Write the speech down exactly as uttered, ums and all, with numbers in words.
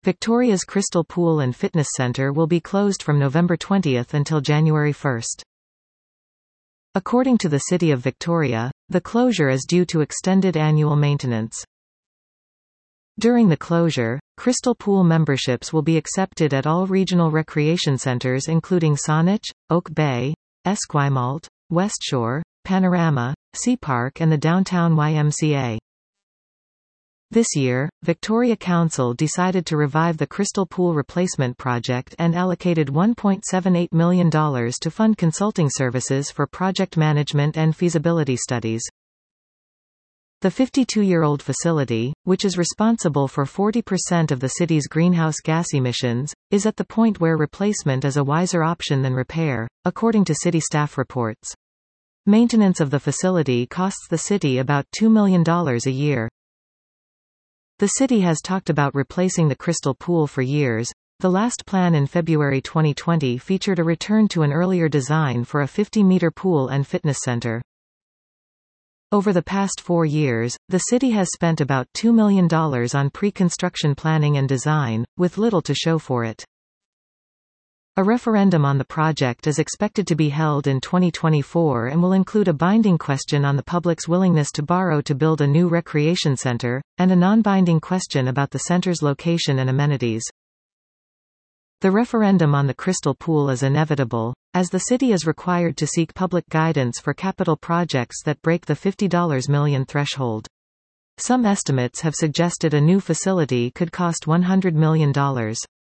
Victoria's Crystal Pool and Fitness Centre will be closed from November twentieth until January first. According to the City of Victoria, the closure is due to extended annual maintenance. During the closure, Crystal Pool memberships will be accepted at all regional recreation centres including Saanich, Oak Bay, Esquimalt, West Shore, Panorama, Sea Park and the Downtown Y M C A. This year, Victoria Council decided to revive the Crystal Pool replacement project and allocated one point seven eight million dollars to fund consulting services for project management and feasibility studies. The fifty-two-year-old facility, which is responsible for forty percent of the city's greenhouse gas emissions, is at the point where replacement is a wiser option than repair, according to city staff reports. Maintenance of the facility costs the city about two million dollars a year. The city has talked about replacing the Crystal Pool for years. The last plan in February twenty twenty featured a return to an earlier design for a fifty-meter pool and fitness center. Over the past four years, the city has spent about two million dollars on pre-construction planning and design, with little to show for it. A referendum on the project is expected to be held in twenty twenty-four and will include a binding question on the public's willingness to borrow to build a new recreation center, and a non-binding question about the center's location and amenities. The referendum on the Crystal Pool is inevitable, as the city is required to seek public guidance for capital projects that break the fifty million dollars threshold. Some estimates have suggested a new facility could cost one hundred million dollars.